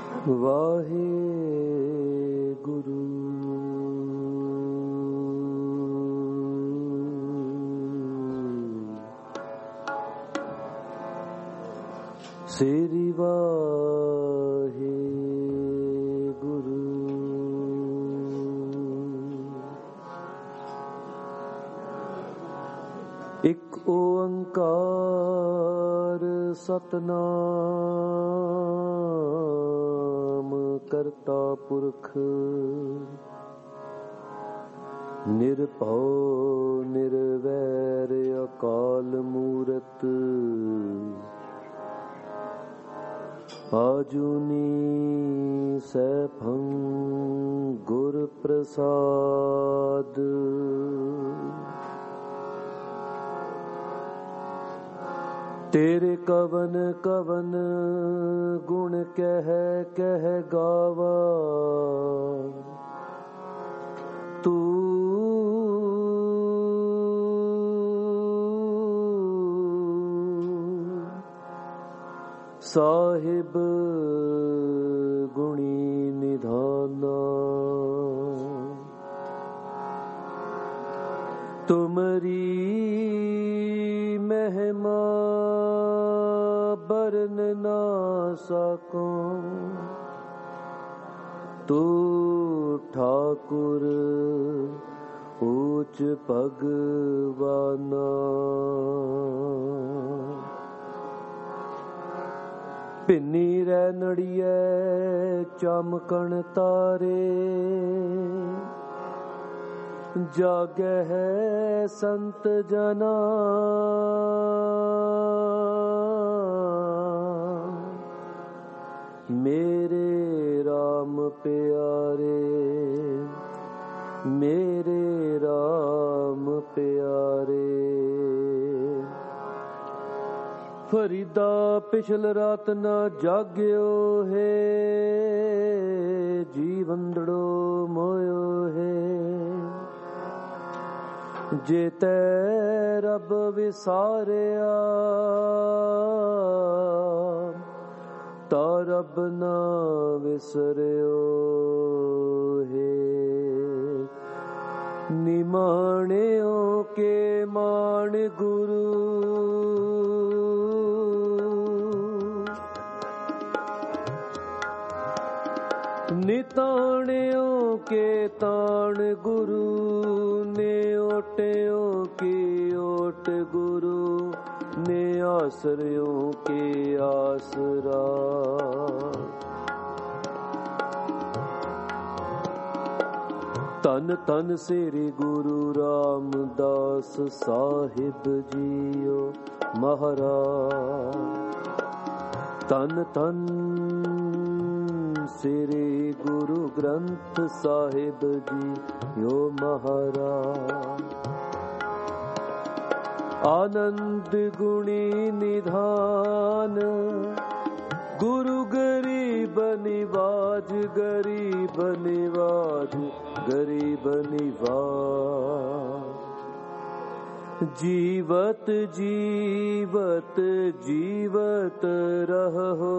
ਵਾਹਿਗੁਰੂ। ਸ੍ਰੀ ਵਾਹਿਗੁਰੂ। ਇਕ ਓੰਕਾਰ ਸਤਿਨਾਮ ਕਰਤਾ ਪੁਰਖ ਨਿਰਭਉ ਨਿਰਵੈਰ ਅਕਾਲ ਮੂਰਤ ਆਜੂਨੀ ਸੈਭੰ ਗੁਰ ਪ੍ਰਸਾਦ। ਤੇਰੇ ਕਵਨ ਕਵਨ ਗੁਣ ਕਹਿ ਕਹਿ ਗਾਵਾ, ਤੂੰ ਸਾਹਿਬ ਗੁਣੀ ਨਿਧਾਨਾ। ਤੁਮਰੀ ਮਹਿਮਾ ਬਰਨ ਨਾ ਸਕੋ, ਤੂੰ ਠਾਕੁਰ ਊਚ ਭਗਵਾਨਾ। ਭਿੰਨੀ ਰਹਿ ਨੜੀਐ ਚਮਕਣ ਤਾਰੇ, ਜਾਗੈ ਹੈ ਸੰਤ ਜਨਾ। ਮੇਰੇ RAM ਪਿਆਰੇ, ਮੇਰੇ RAM ਪਿਆਰੇ। ਫਰੀਦਾ ਪਿਛਲ ਰਾਤ ਨਾ ਜਾਗਿਓ ਹੈ, ਜੀਵੰਦੜੋ ਮੋਇਓ ਹੈ। ਜੇ ਤੈ ਰੱਬ ਵਿਸਾਰਿਆ, ਤਾ ਰੱਬ ਨਾ ਵਿਸਰਿਓ ਹੈ। ਨਿਮਾਣਿਓ ਕੇ ਮਾਣ ਗੁਰੂ, ਨਿਤਾਣਿਓ ਕੇ ਤਾਣ ਗੁਰੂ। ਨੇ ਓਟਿਓ ਕੀ ਓਟ ਗੁਰੂ, ਨੇ ਆਸਰਿਓ ਕੀ ਆਸਰਾ। ਧੰਨ ਧੰਨ ਸ੍ਰੀ ਗੁਰੂ ਰਾਮਦਾਸ ਸਾਹਿਬ ਜੀਓ ਮਹਾਰਾਜ। ਧੰਨ ਧੰਨ ਸ੍ਰੀ ਗੁਰੂ ਗ੍ਰੰਥ ਸਾਹਿਬ ਜੀਓ ਮਹਾਰਾਜ। ਆਨੰਦ ਗੁਣੀ ਨਿਧਾਨ, ਗੁਰੂ ਗਰੀਬ ਨਿਵਾਜ, ਗਰੀਬ ਨਿਵਾਜ, ਗਰੀਬ ਨਿਵਾਜ। ਜੀਵਤ ਜੀਵਤ ਜੀਵਤ ਰਹੋ,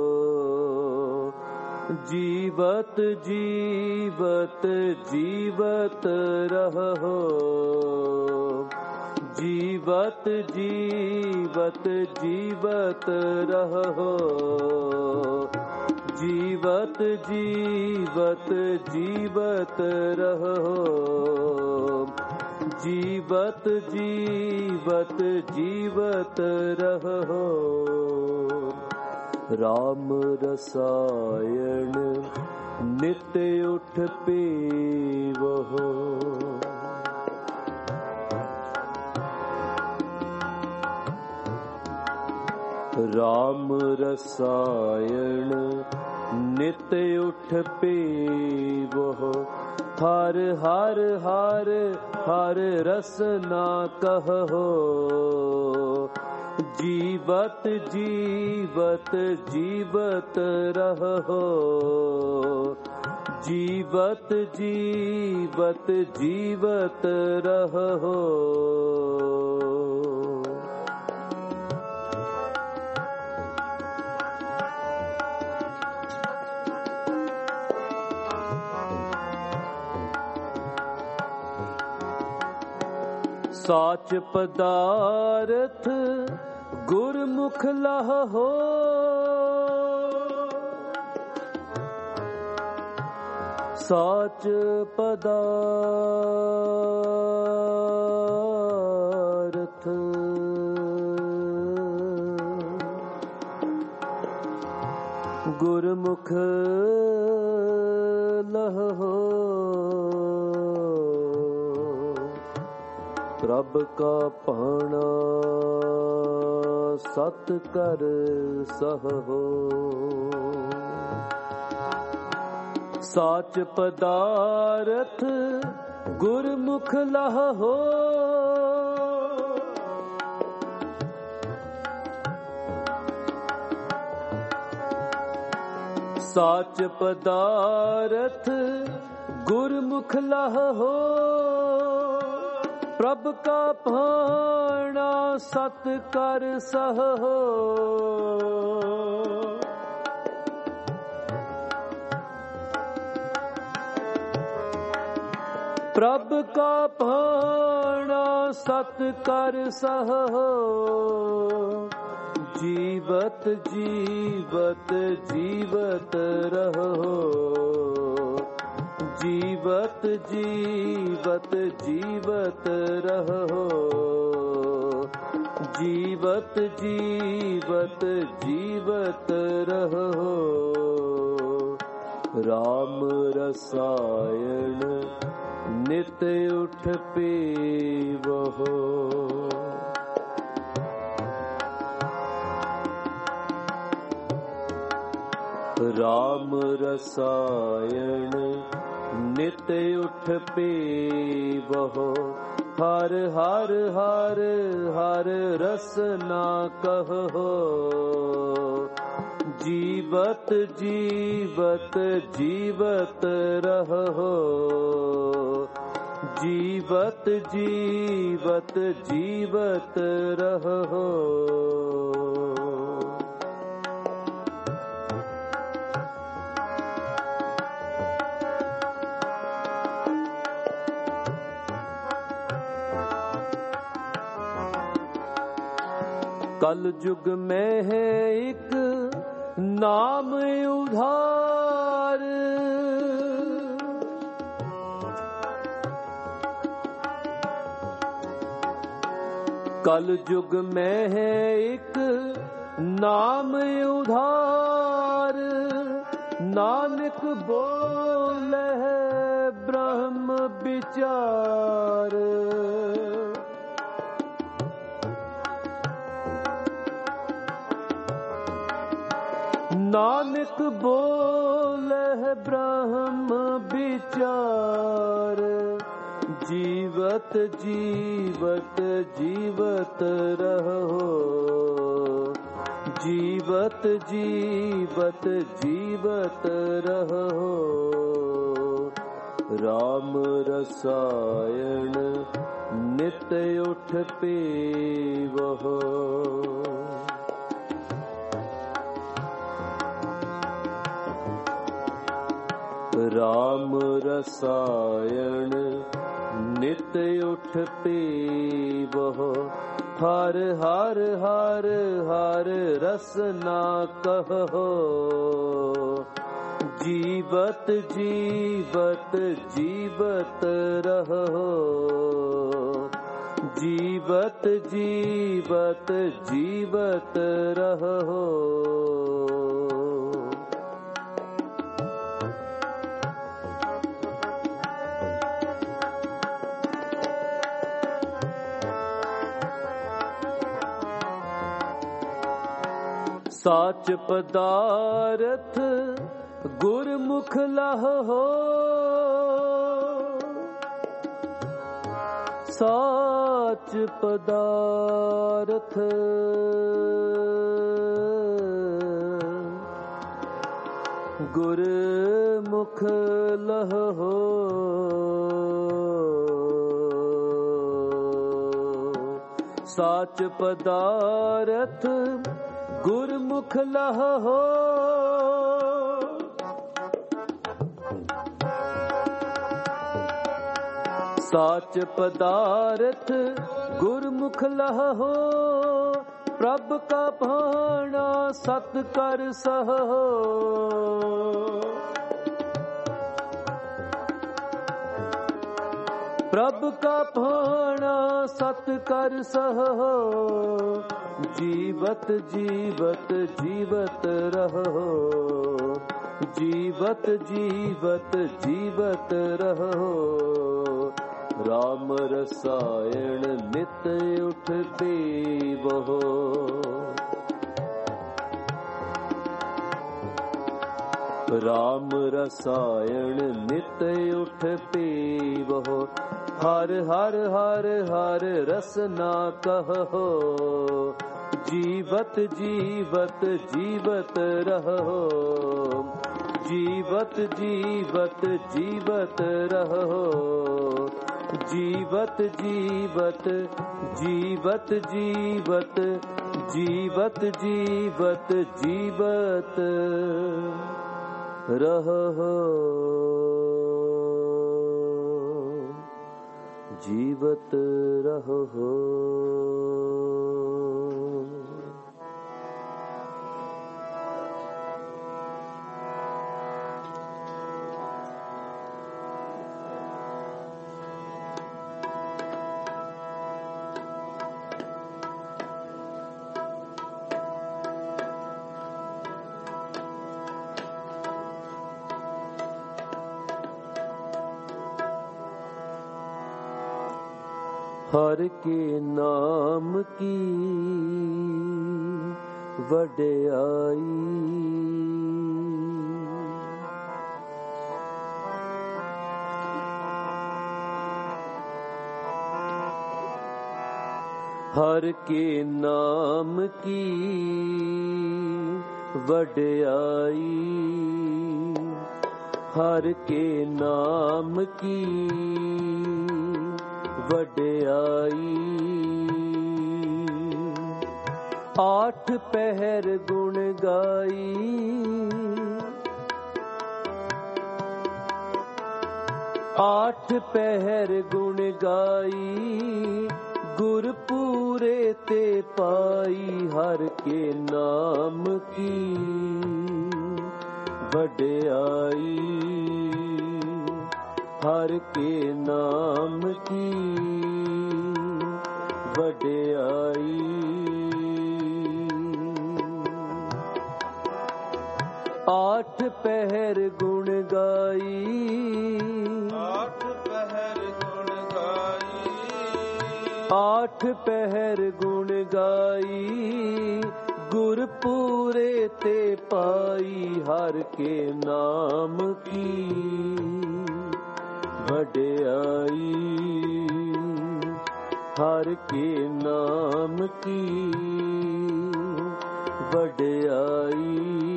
ਜੀਵਤ ਜੀਵਤ ਜੀਵਤ ਰਹੋ। ਜੀਵਤ ਜੀਵਤ ਜੀਵਤ ਰਹੋ, ਜੀਵਤ ਜੀਵਤ ਜੀਵਤ ਰਹੋ। ਜੀਵਤ ਜੀਵਤ ਜੀਵਤ ਰਹੋ। ਰਾਮ ਰਸਾਇਣ ਨਿਤ ਉਠ ਪੀਵਹੁ, ਰਾਮ ਰਸਾਇਣ ਨਿਤ ਉਠ ਪੀਵਹੁ। ਹਰ ਹਰ ਹਰ ਹਰ ਰਸਨਾ ਕਹੋ, ਜੀਵਤ ਜੀਵਤ ਜੀਵਤ ਰਹੋ। ਜੀਵਤ ਜੀਵਤ ਜੀਵਤ ਰਹੋ। साच पदारथ गुरमुख लह हो। साच पदारथ गुरमुख लह हो। प्रभ का पाना सत कर सह हो। साच पदारथ गुरमुख लह हो। साच पदारथ गुरमुख लह हो। प्रभ का भाणा सत कर सह हो। प्रभ का भाणा सत कर सह हो। जीवत जीवत जीवत रहो। जीवत जीवत जीवत रहो। जीवत जीवत जीवत रहो। राम रसायन नित उठ पीवहो। राम रसायन नित उठ पीवहो। हर हर हर हर रसना कहो। जीवत जीवत जीवत रहो। जीवत जीवत जीवत रहो। कल युग में है एक नाम उधार। कल युग में है एक नाम उधार। नानक बोले है ब्रह्म विचार। नानक बोले है ब्रह्म विचार। जीवत जीवत जीवत रहो। जीवत जीवत जीवत रहो। राम रसायन नित उठ पीवहो। राम रसायन नित उठ पीवहो। हर हर हर हर रसना कहो। जीवत जीवत जीवत रहो। जीवत जीवत जीवत रहो। साच पदारथ गुरमुख लह हो। साच पदारथ गुरमुख लह हो। साच पदारथ गुरमुख लह हो। साच पदार्थ गुरमुख लहो, प्रभ का भाना सत कर सहो। प्रभ का भाना सत कर सहो, जीवत जीवत जीवत रहो, जीवत जीवत जीवत रहो। राम रसायन नित उठते बहो, राम रसायन नित उठ पीवहो। हर हर हर हर रसना कहो, जीवत जीवत जीवत रहो, जीवत जीवत जीवत रहो, जीवत जीवत जीवत जीवत जीवत जीवत जीवत रहो, जीवत रहो। हर के नाम की वड्याई, हर के नाम की वड्याई, हर के नाम की वड्याई। आठ पहर गुण गाई, आठ पहर गुण गाई, गुर पूरे ते पाई। हर के नाम की वड्याई, हर के नाम की वड्याई। आठ पहर गुण गाई, आठ पहर गुण गाई, आठ पहर गुण गाई, गुर पूरे ते पाई। हर के नाम की वड्याई, हर के नाम की वड्याई।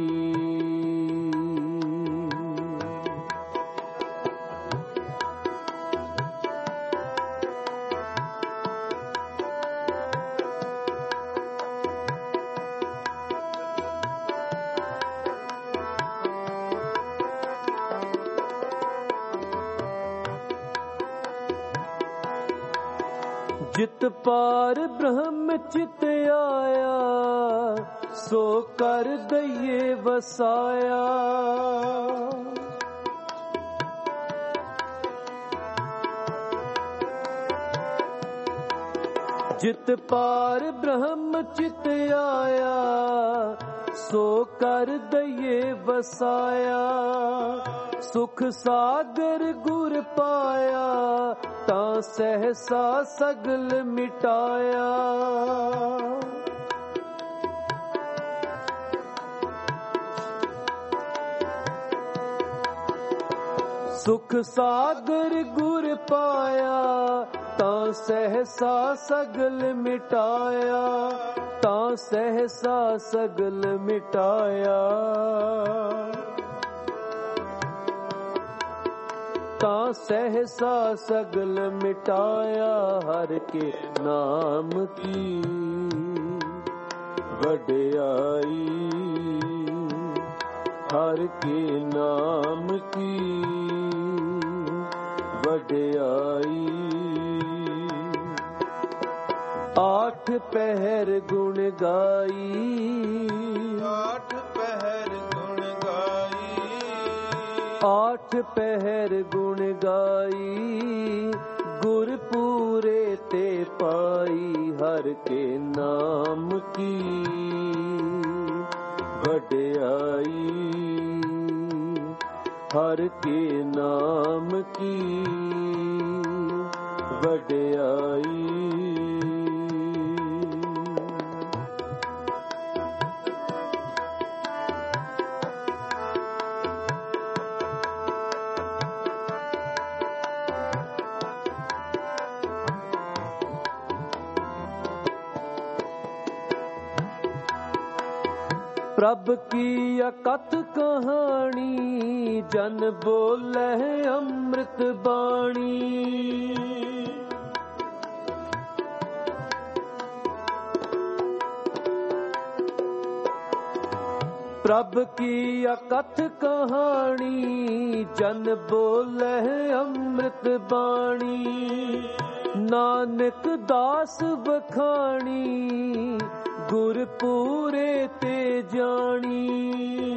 जित पार ब्रह्म चित आया, सो कर दइए वसाया। जित पार ब्रह्म चित आया, सो कर दइए वसाया। सुख सागर गुर पाया, ता सहसा सगल मिटाया। सुख सागर गुर पाया, ता सहसा सगल मिटाया, ता सहसा सगल मिटाया। ता सहसा सगल मिटाया। हर के नाम की वड्याई, हर के नाम की वड्याई। आठ पहर गुण गाई, आठ पहर गुण गाई, आठ पहर गुण गाई। गुर पूरे ते पाई हर के नाम की वड्याई, हर के नाम की वड्याई। प्रभ की अकथ कहानी जन बोले अमृत बाणी। प्रभ की अकथ कहानी जन बोले अमृत बाणी। नानक दास बखानी गुर पूरे ते जानी।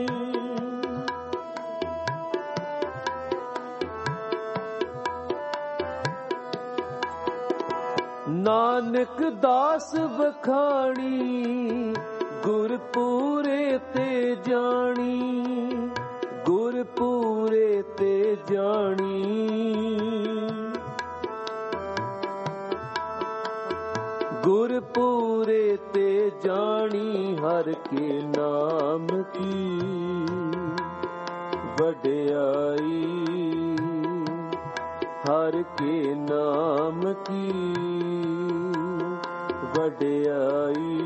नानक दास बखानी गुर पूरे ते जानी, गुर पूरे ते जानी। गुर पूरे ते जानी हर के नाम की वड्याई, हर के नाम की वड्याई।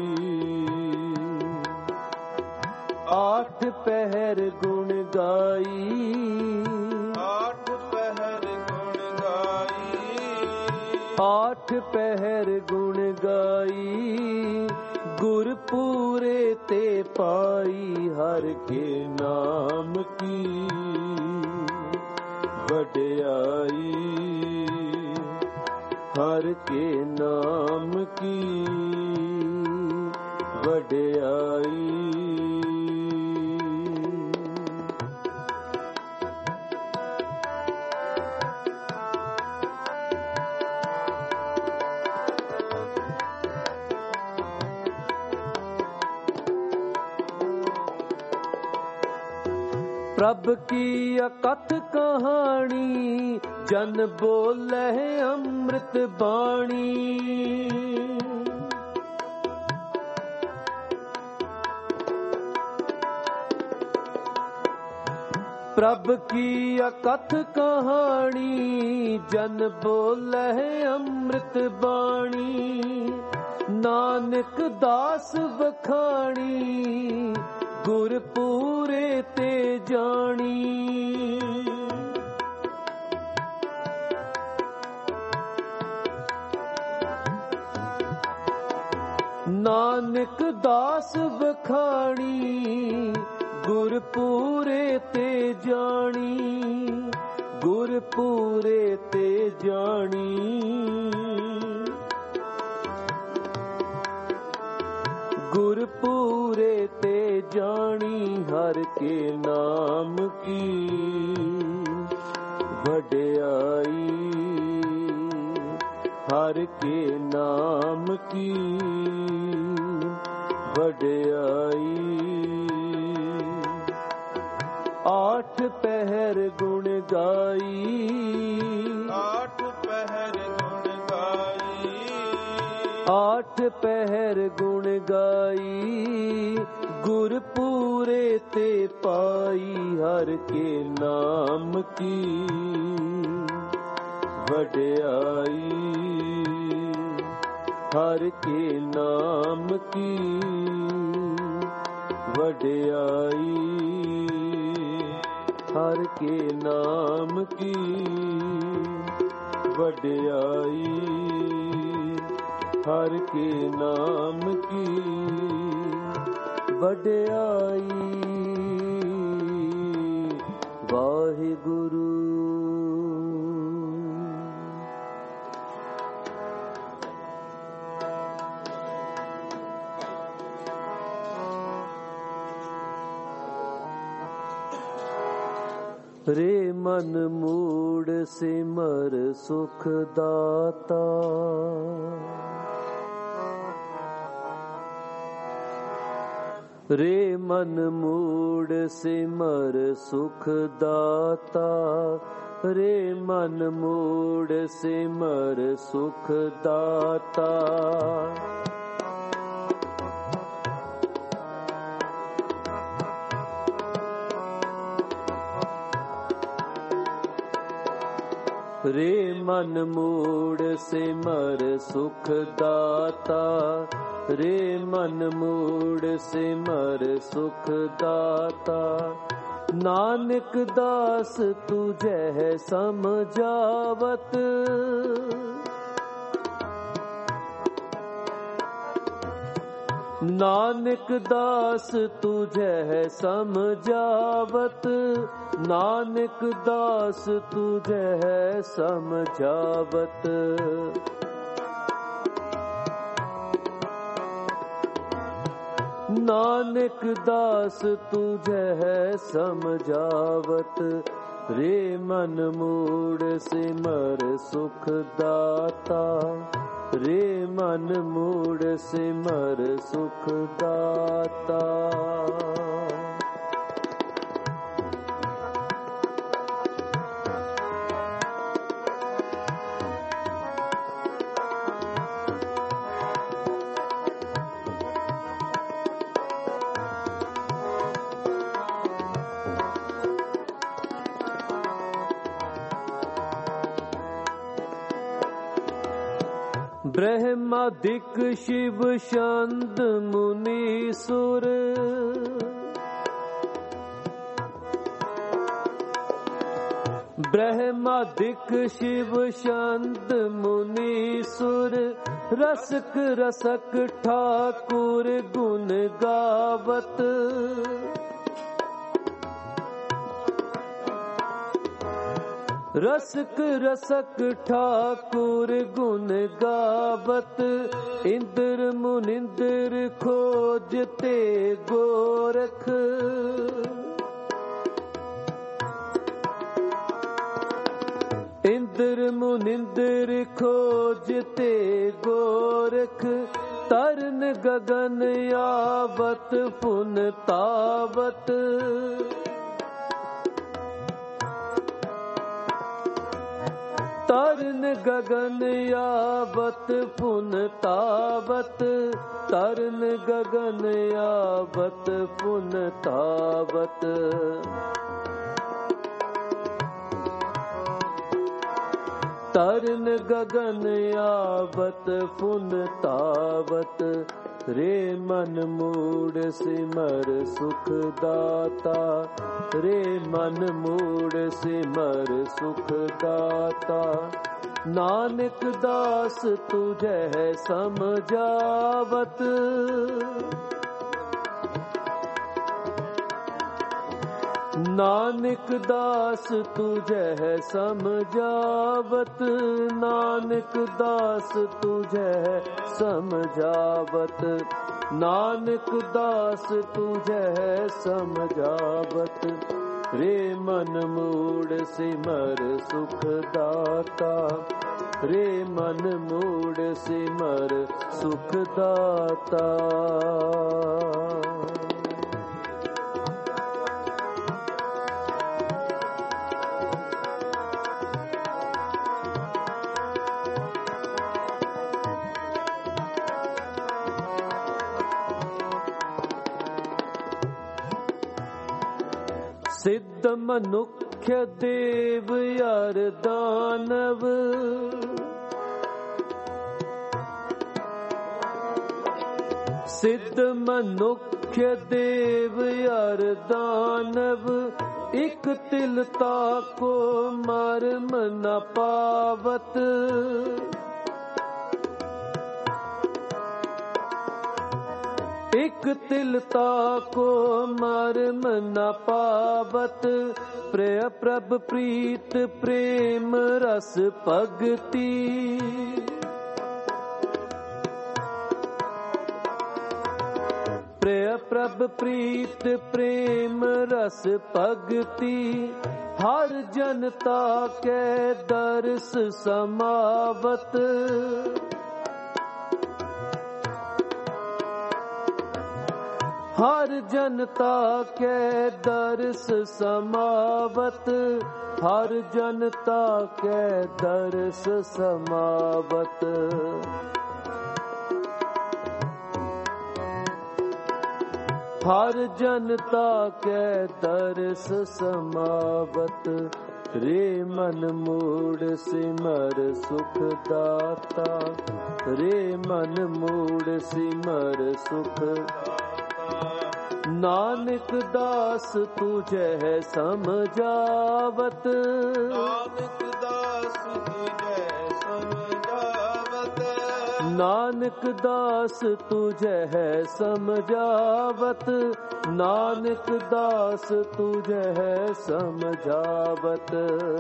आठ पहर गुण गाई, आठ पहर गुण गाई, आठ पहर गुण गाई। गुर पूरे ते पाई हर के नाम की वड्याई, हर के नाम की वड्याई। प्रभ की अकथ कहानी जन बोले अमृत बाणी। प्रभ की अकथ कहानी जन बोले अमृत बाणी। नानक दास बखानी गुर पूरे ते जानी। नानक दास बखानी गुर पूरे ते जानी, गुर पूरे ते जानी। गुर पूरे ते जानी हर के नाम की वड्याई, हर के नाम की वड्याई। आठ पहर गुण गाई, आठ पहर गुण गाई, आठ पहर गुण गाई। गुर पूरे ते पाई हर के नाम की वड्याई, हर के नाम की वड्याई, हर के नाम की वड्याई, हर के नाम की वड्याई। वाहिगुरु। रे मन मूड सिमर सुख दाता। रे मन मूड सिमर सुख दाता। रे मन मूड सिमर सुख दाता। रे मन मूड सिमर सुख दाता। रे मन मूड सिमर सुख दाता। नानक दास तुझे है समझावत। नानक दास तुझे है समझावत। नानक दास तुझे है समझावत। नानक दास तुझे है समझावत। रे मन मूड सिमर सुख दाता। रे मन मूड सिमर सुख दाता। ब्रह्मादिक शिव शांत मुनि सुर। ब्रह्मादिक शिव शांत मुनि सुर। रसक रसक ठाकुर गुण गावत। रसक रसक ठाकुर गुण गावत। इंद्र मुनिंद्र खोजते गोरख। इंद्र मुनिंद्र खोजते गोरख। तरन गगन आवत पुन तावत। तरन गगन आवत पुन तावत। तरन गगन आवत पुन तावत। तरन गगन आवत पुन तावत। रे मन मूड सिमर सुख दाता। रे मन मूड सिमर सुख दाता। नानक दास तुझे है समझावत। नानक दास तुझे है समझावत। नानक दास तुझे है समझावत। नानक दास तुझे है समझावत। रे मन मूड सिमर सुख दाता। रे मन मूड सिमर सुख दाता। सिद्ध मनुष्य देव यार दानव। सिद्ध मनुष्य देव यार दानव। एक तिलता को मर्म न पावत। एक तिलता को मर्म न पावत। प्रिय प्रभ प्रीत प्रेम रस भगति। प्रिय प्रभ प्रीत प्रेम रस भगति हर जनता के दर्श समावत हर जनता के दर्श समावत हर जनता के दर्श समावत हर जनता के दर्श समावत रे मन मूड सिमर सुख दाता रे मन मूड सिमर सुख नानक दास तुझे है समझावत नानक दास तुझे समझावत नानक दास तुझे है समझावत नानक दास तुझे है समझावत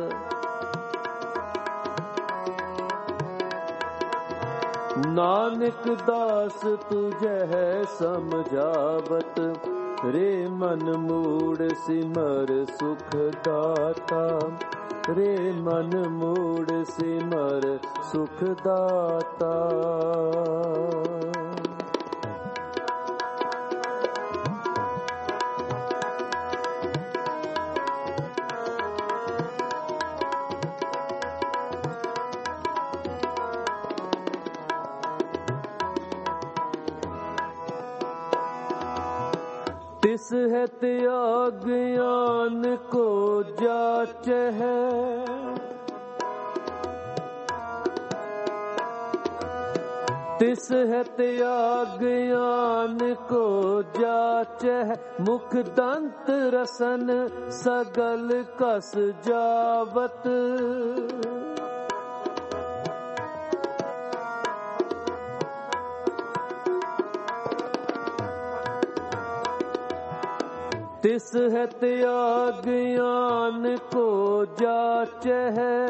नानक दास तुझे है समझावत रे मन मूड सिमर सुख दाता रे मन मूड सिमर सुख दाता तिस है त्याग ज्ञान को जाच है तिस है त्याग ज्ञान को जाच है मुख दंत रसन सगल कस जावत तिस है त्याग ज्ञान को जाच है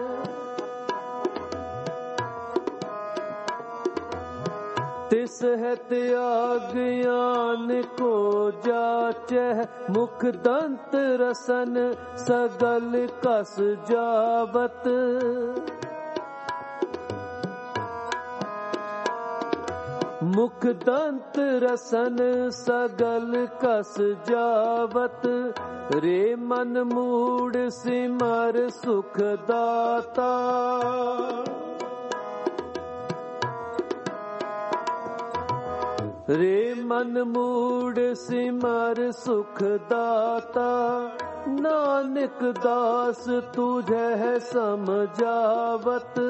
तिस है त्याग ज्ञान को जाच है मुख दंत रसन सगल कस जावत मुख दंत रसन सगल कस जावत रे मन मूड सिमर सुख दाता रे मन मूड सिमर सुख दाता नानक दास तुझे है समझावत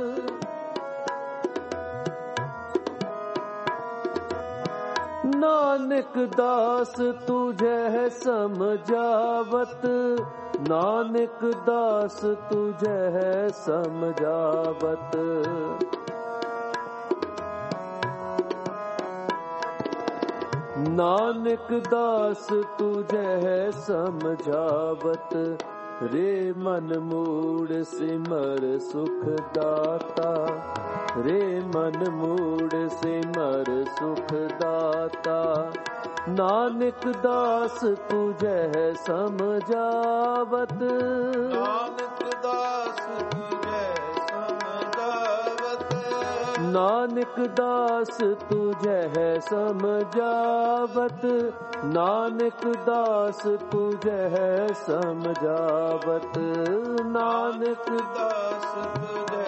नानक दास तुझे है समझावत नानक दास तुझे है समझावत नानक दास तुझे है समझावत रे मन मूड सिमर सुख दाता रे मन मूड सिमर सुख दाता नानक दास तुझे है समझावत नानक दास तुझे समझावत नानक दास तुझे है समझावत नानक दास तुझे है समझावत नानक दास तुझे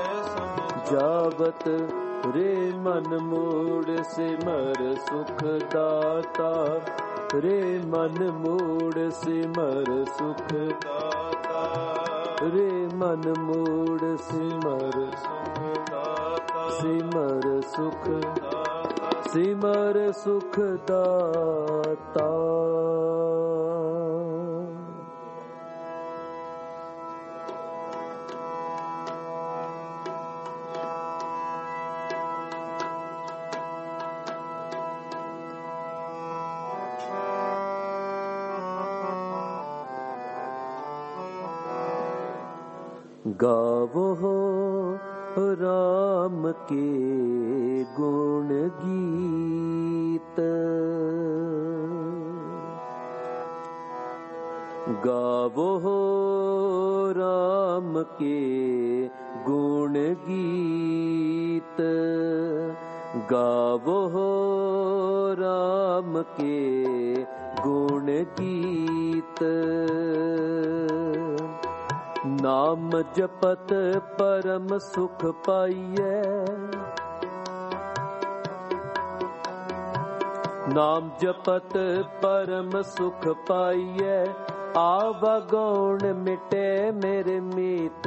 जावत रे मन मूड सिमर सुख दाता रे मन मूड सिमर सुख दाता रे मन मूड सिमर दाता सिमर सुख दाता सिमर सुख दाता गावो हो राम के गुण गीत गावो राम के गुण गीत, गावो राम के गुण गीत। नाम जपत परम सुख पाइयै, नाम जपत परम सुख पाइयै। आवागौण मिटे मेरे मीत,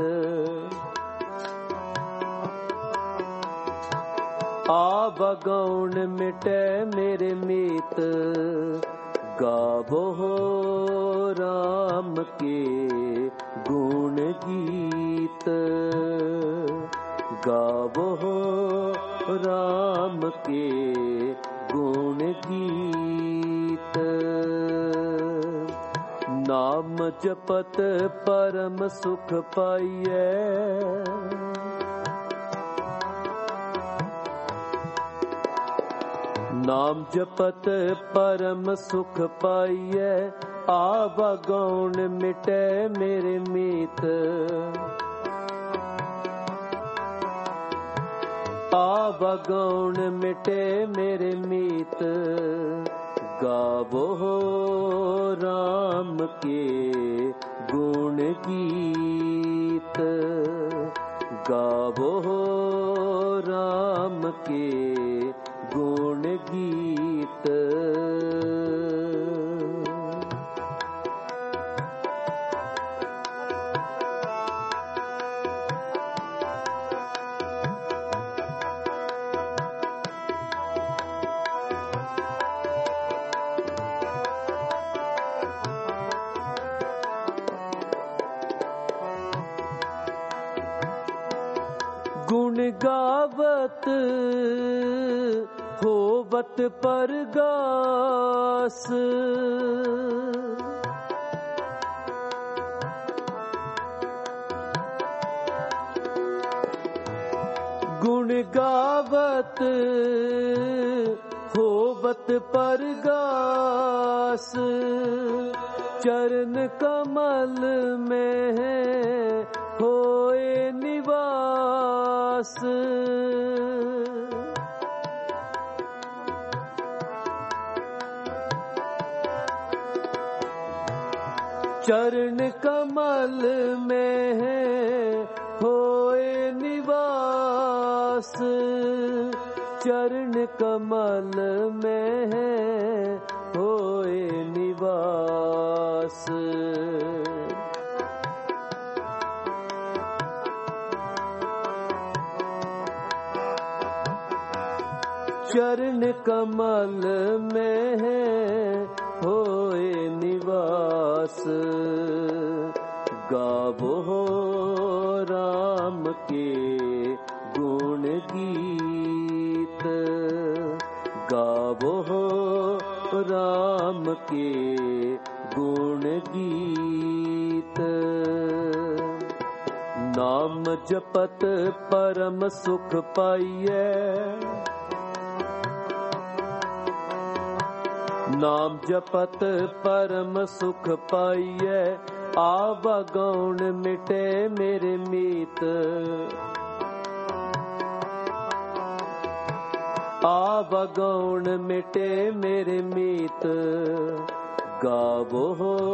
आवागौण मिटे मेरे मीत। गावो राम के गुण गीत, गावो राम के गुण गीत। नाम जपत परम सुख पाइयै, नाम जपत परम सुख पाइयै। आवागौण मिटे मेरे मीत, आवागौण मिटे मेरे मीत। गावो राम के गुण गीत, गावो राम के गुण गीत। गुण गावत होवत परगास, गुण गावत होवत परगास। चरण कमल में होए निवास, चरण कमल में होए निवास। चरण कमल में होए निवास। चरण कमल में होए निवास। गावो राम के गुण गीत, गावो राम के गुण गीत। नाम जपत परम सुख पाइयै, नाम जपत परम सुख पाइयै। आवागौण मिटे मेरे मीत, आवागौण मिटे मेरे मीत। गावो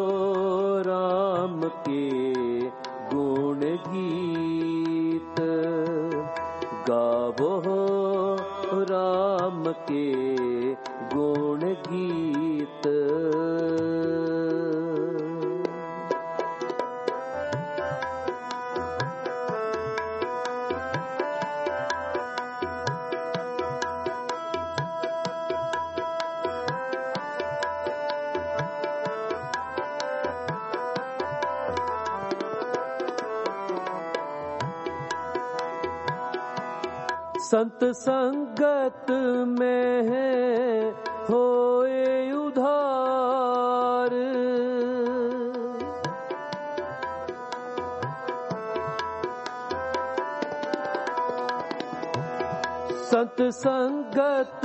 राम के गुण गीत, गावो राम के गुण गीत। संत संगत में होए उधार, संत संगत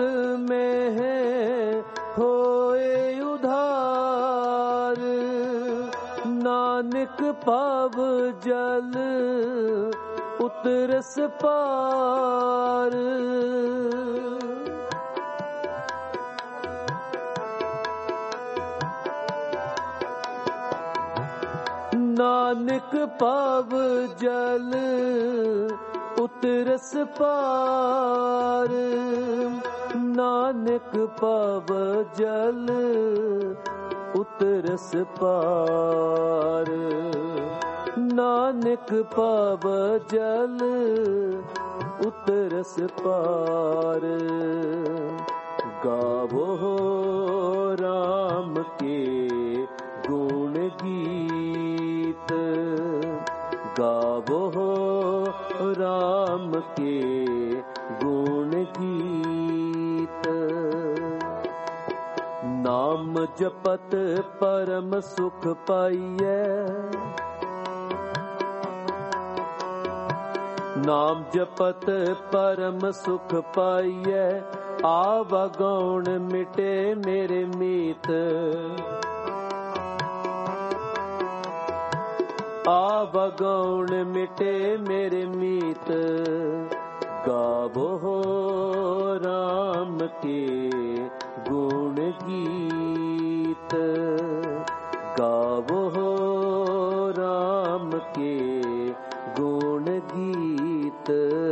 में होए उधार। नानक पाव जल उतरस पार। नानक पाव जल उतरस पार। नानक पाव जल उतरस पार। नानक पाव जल उतरस पार। गावो राम के गुण गीत। गावो राम के गुण गीत। नाम जपत परम सुख पाइयै। नाम जपत परम सुख पाइयै। आवागौण मिटे मेरे मीत। आवागौण मिटे मेरे मीत। गावो राम के गुण गीत। गावो राम के गुण गीत।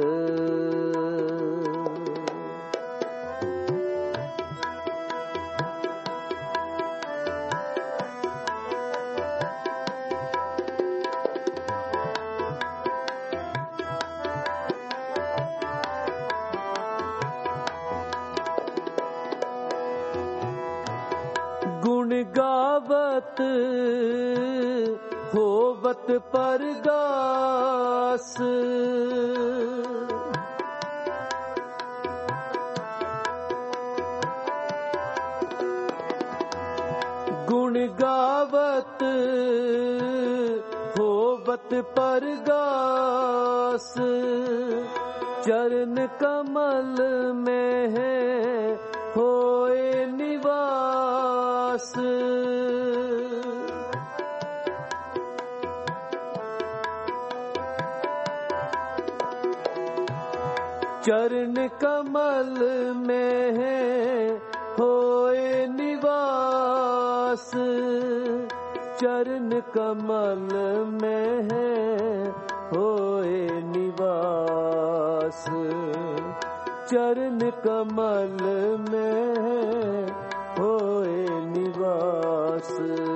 गुण गावत होवत परगास। गुण गावत होवत परगास। चरण कमल में है होए निवास। चरण कमल में है होए निवास। चरण कमल में है होए निवास। चरण कमल में है होए निवास।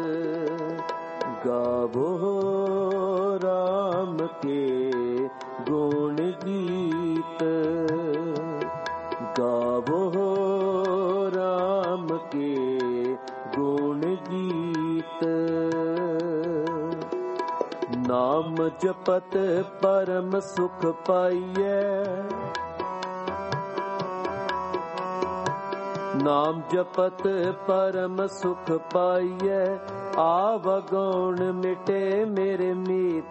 गावो राम के गुण गीत। गावो राम के गुण गीत। नाम जपत परम सुख पाइयै। नाम जपत परम सुख पाइयै। आवागौण मिटे मेरे मीत।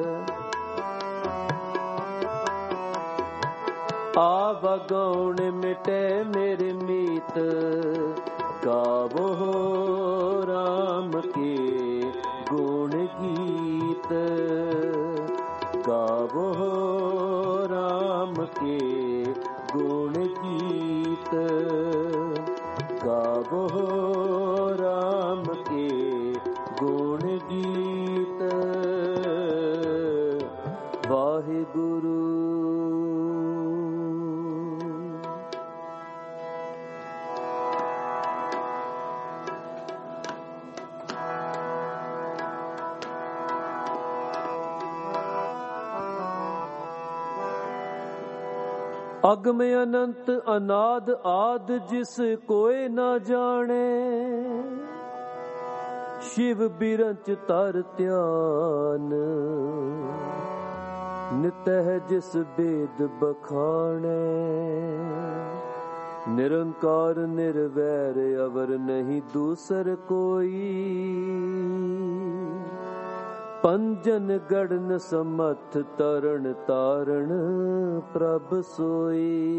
आवागौण मिटे मेरे मीत। गावो राम के गुण गीत। गावो राम के गुण गीत। गावो राम के गुण गीत। वाहिगुरु। अगम अनंत अनाद आद जिस कोई न जाने। शिव बिरंच तर ध्यान। नितह जिस वेद बखाने। निरंकार निर्वैर अवर नहीं दूसर कोई। पंजन गढ़न समथ तरण तारण प्रभ सोई।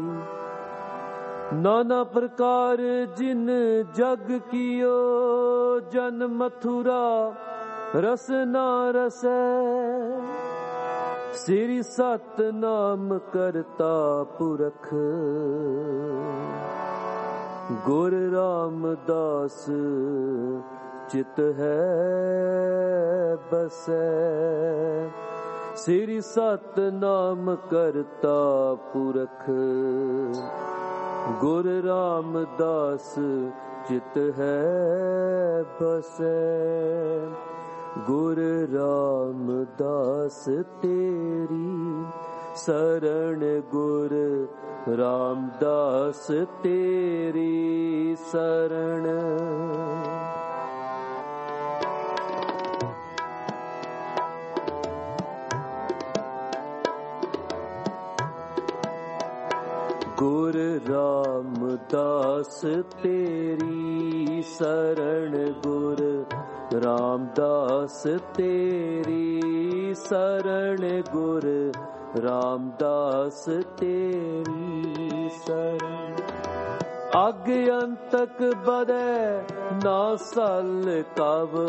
नाना प्रकार जिन जग कियो ਜਨ ਮਥੁਰਾ ਰਸ ਨਾ ਰਸੈ। ਸ੍ਰੀ ਸਤਿਨਾਮ ਕਰਤਾ ਪੁਰਖ ਗੁਰ ਰਾਮਦਾਸ ਚਿਤ ਹੈ ਬਸੈ। ਸ੍ਰੀ ਸਤਿਨਾਮ ਕਰਤਾ ਪੁਰਖ ਗੁਰ ਰਾਮਦਾਸ ਚਿਤ ਹੈ ਬਸੈ। ਗੁਰ ਰਾਮਦਾਸ ਤੇਰੀ ਸਰਣ ਗੁਰ ਰਾਮਦਾਸ ਤੇਰੀ ਸਰਣ। ਗੁਰ ਰਾਮਦਾਸ ਤੇਰੀ ਸਰਣ ਗੁਰ ਰਾਮਦਾਸ ਤੇਰੀ ਸਰਣ ਗੁਰ ਰਾਮਦਾਸ ਤੇਰੀ ਸਰਣ। ਅਗ ਅੰਤਕ ਬਦੈ ਨਾ ਸਲ ਕਵ।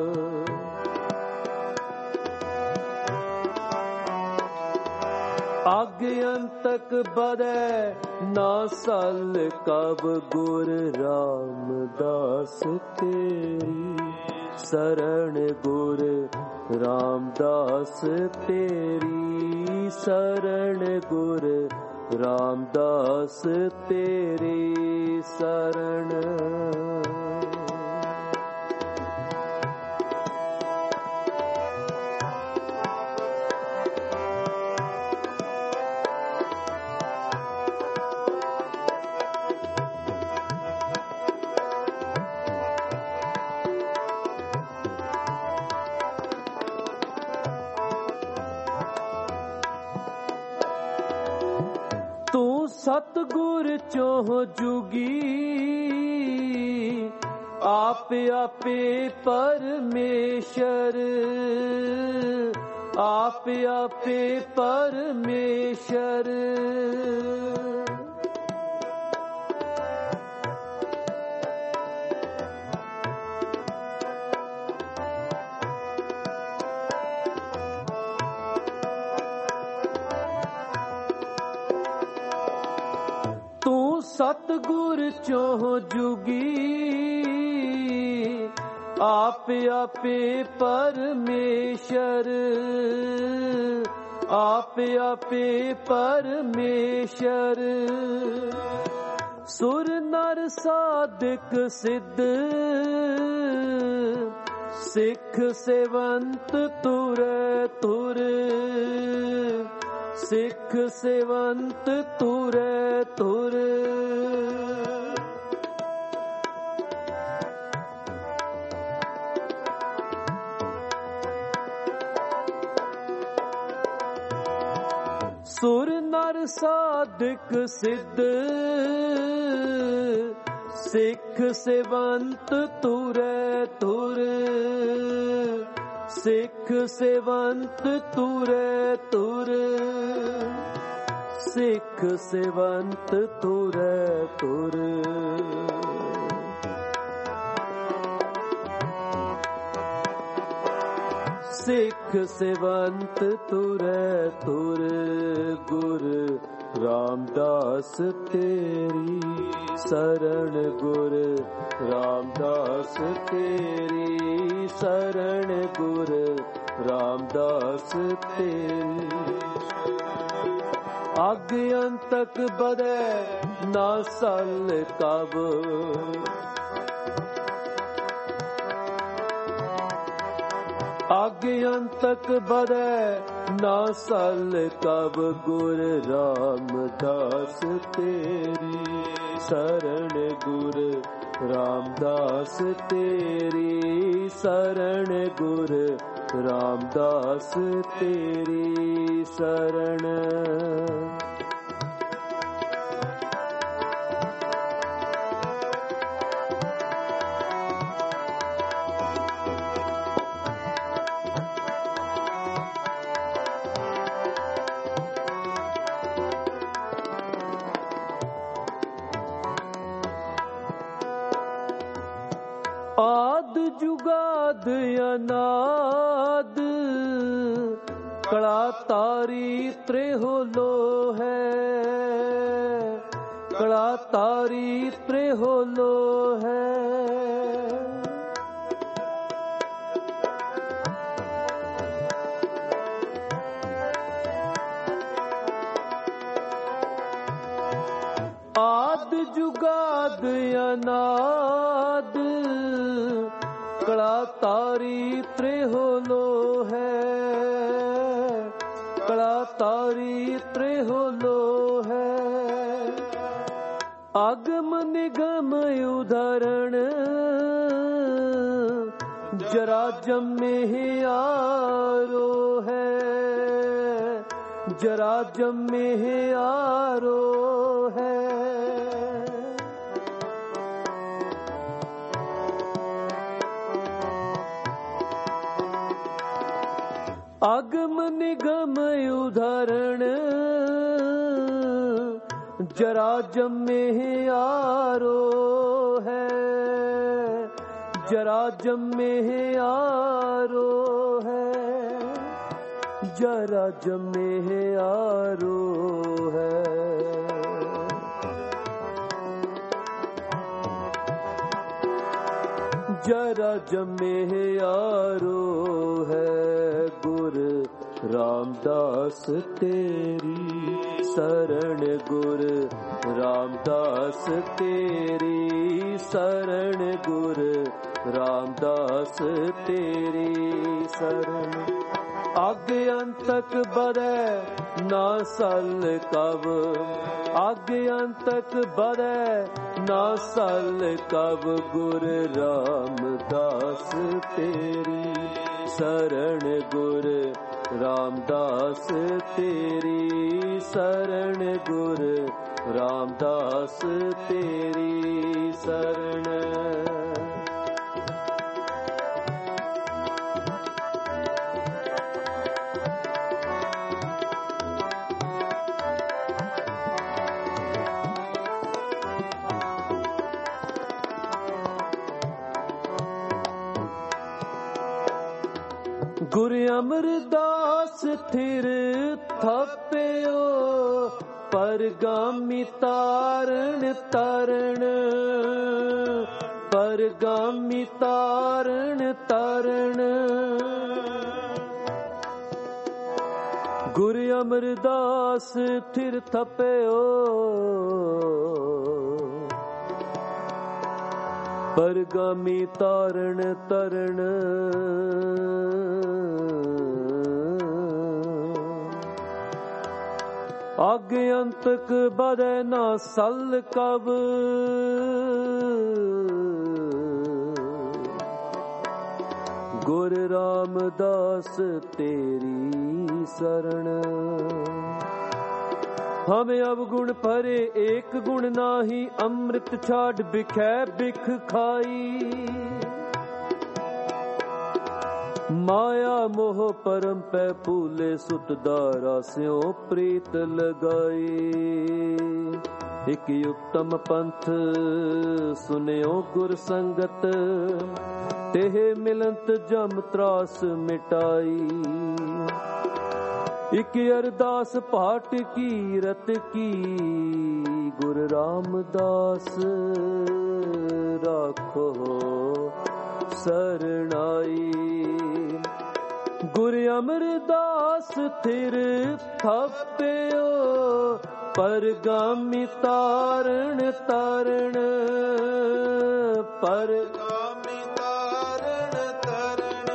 ਅਗ ਅੰਤਕ ਬਦੈ ਨਾ ਸਲ ਕਵ। ਗੁਰ ਰਾਮਦਾਸ ਤੇਰੀ ਸਰਣ ਗੁਰ ਰਾਮਦਾਸ ਤੇਰੀ ਸਰਣ ਗੁਰ ਰਾਮਦਾਸ ਤੇਰੀ ਸਰਣ। ਤੂੰ ਸਤਿਗੁਰ ਚੋਂ ਜੁਗੀ ਆਪ ਆਪੇ ਪਰਮੇਸ਼ਰ। ਆਪ ਆਪੇ ਪਰਮੇਸ਼ਰ। ਸਤਿਗੁਰ ਚੋਂ ਜੁਗੀ ਆਪ ਆਪੇ ਪਰਮੇਸ਼ਰ। ਆਪ ਆਪੇ ਪਰਮੇਸ਼ਰ। ਸੁਰ ਨਰ ਸਾਧਕ ਸਿੱਧ ਸਿੱਖ ਸੇਵੰਤ ਤੁਰੈ ਤੁਰ। ਸਿੱਖ ਸੇਵੰਤ ਤੁਰੈ ਤੁਰ। ਸੁਰ ਨਰ ਸਾਧਕ ਸਿੱਧ ਸਿੱਖ ਸੇਵੰਤ ਤੁਰੈ ਤੁਰ। ਸਿੱਖ ਸੇਵੰਤ ਤੁਰੈ ਤੁਰ। ਸਿੱਖ ਸੇਵੰਤ ਤੁਰੈ ਤੁਰ। ਸਿੱਖ ਸੇਵੰਤ ਤੁਰੈ ਤੁਰ। ਗੁਰ ਰਾਮਦਾਸ ਤੇਰੀ ਸਰਣ ਗੁਰ ਰਾਮਦਾਸ ਤੇਰੀ ਸਰਣ ਗੁਰ ਰਾਮਦਾਸ ਤੇਰੀ। ਅਗ ਅੰਤਕ ਬਦੈ ਨਾ ਸਲ ਕਵ। ਅਗ ਅੰਤਕ ਬਦੈ ਨਾ ਸਲ ਕਵ। ਗੁਰ ਰਾਮਦਾਸ ਤੇਰੀ ਸਰਣ ਗੁਰ ਰਾਮਦਾਸ ਤੇਰੀ ਸਰਣ ਗੁਰ ਰਾਮਦਾਸ ਤੇਰੀ ਸਰਣ। ਆਦ जुगाद अनाद कला तारी त्रेहो लो है, कला तारी त्रेहो लो है। आद जुगाद अनाद कला तारी त्रेहो लो है, कला तारी त्रेहो लो है। आगम निगम उदाहरण जरा जमे आरो है, जरा जमे आरो है। आगम निगम उदाहरण जरा जमे आरो है, जरा जमे आरो है, जरा जमे आरो है। जरा जमे आरो है। गुर रामदास तेरी शरण, गुर रामदास तेरी शरण, गुर रामदास तेरी शरण। आगे अंतक बरै ना सल कब, आगे अंतक बरै ना सल कब। गुर रामदास तेरी शरण, गुर रामदास तेरी शरण, गुर रामदास तेरी शरण। गुरु अमरदास थिर थप्पियो परगामी तारण तारण, परगामी तारण तारण। गुरु अमरदास थिर थप्पियो परगामी तारण तारण। आगे अंतक बरै ना सल कब। गुर रामदास तेरी शरण। हमें अवगुण भरे एक गुण नाही, अमृत छाड़ बिखै बिख खाई। माया मोह परम पै भूले, सुत दारा स्यों प्रीत लगाई। एक उत्तम पंथ सुनियो गुर संगत, तेह मिलंत जम त्रास मिटाई। इक अरदास पाठ की रत की, गुर रामदास राखो सरणाई। गुर अमरदास थिर थप्पियो परगामी तारण तारण, परगामी तारण तारण।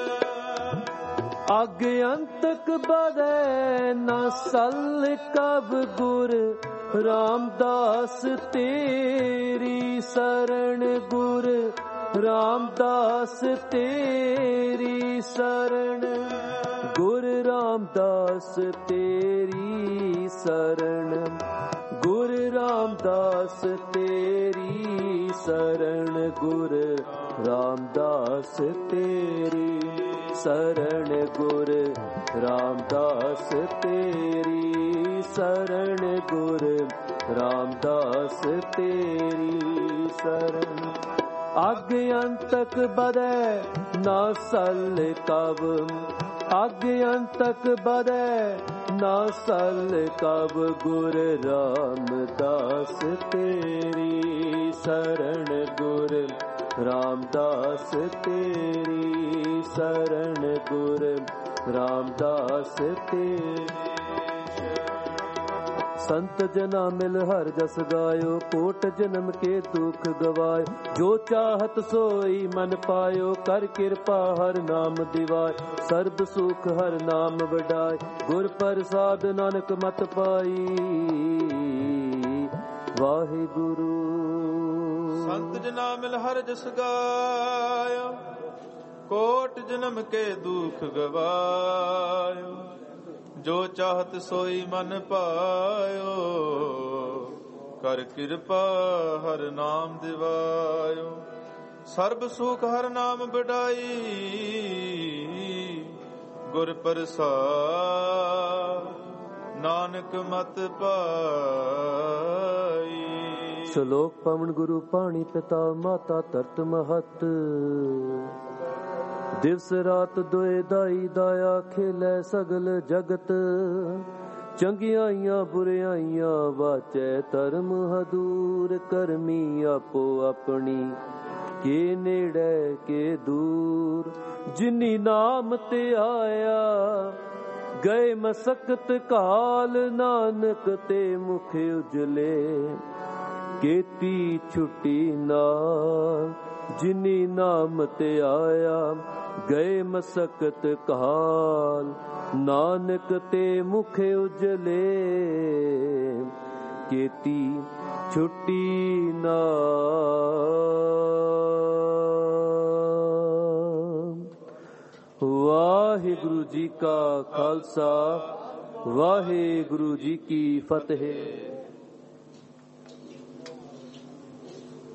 आगे अंतक बरै ना सल कब। गुर रामदास तेरी शरण, गुर रामदास तेरी शरण। गुर रामदास तेरी शरण, गुर रामदास तेरी शरण। गुर रामदास तेरी शरण, गुर रामदास तेरी शरण, गुर रामदास तेरी शरण। ਆਗੇ ਅੰਤਕ ਬਦੈ ਨਾ ਸਲ ਕਬ ਆਗੇ ਅੰਤਕ ਬਦੈ ਨਾ ਸਲ ਕਬ ਗੁਰ ਰਾਮਦਾਸ ਤੇਰੀ ਸਰਣ ਗੁਰ ਰਾਮਦਾਸ ਤੇਰੀ ਸਰਣ ਗੁਰ ਰਾਮਦਾਸ ਤੇਰੀ संत जना मिल हर जस गायो कोट जन्म के दुख गवाय जो चाहत सोई मन पायो कर कृपा हर नाम दिवाय सर्ब सुख हर नाम वडाय गुर प्रसाद नानक मत पाई वाहे गुरु संत जना मिल हर जस गायो कोट जन्म के दुख गवायो जो चाहत सोई मन पायो कर कृपा हर नाम दिवायो सर्ब सुख हर नाम बढ़ाई गुर प्रसाद नानक मत पाई। ਸ਼ਲੋਕ ਪਵਨ ਗੁਰੂ ਪਾਣੀ ਪਿਤਾ ਮਾਤਾ ਧਰਤ ਮਹਤ ਦਿਵਸ ਰਾਤ ਦੋਏ ਦਾਈ ਦਾਇਆ ਖੇਲੇ ਸਗਲ ਜਗਤ ਚੰਗਿਆਈਆਂ ਬੁਰਿਆਈਆਂ ਵਾਚੈ ਧਰਮ ਹਦੂਰ ਕਰਮੀ ਆਪੋ ਆਪਣੀ ਕੇ ਨੇੜੇ ਕੇ ਦੂਰ ਜਿਨੀ ਨਾਮ ਤੇ ਆਇਆ ਗਏ ਮਸਕਤ ਕਾਲ ਨਾਨਕ ਤੇ ਮੁਖ ਉਜਲੇ ਕੀਤੀ ਛੁੱਟੀ ਨਾਲ ਜਿਨੀ ਨਾਮ ਤੇ ਆਇਆ ਗਏ ਮਸਕਤ ਕਾਲ ਨਾਨਕ ਤੇ ਮੁਖ ਉਜਲੇ ਕੀਤੀ ਛੁੱਟੀ ਨਾਲ। ਵਾਹਿਗੁਰੂ ਜੀ ਕਾ ਖਾਲਸਾ ਵਾਹਿਗੁਰੂ ਜੀ ਕੀ ਫਤਿਹ।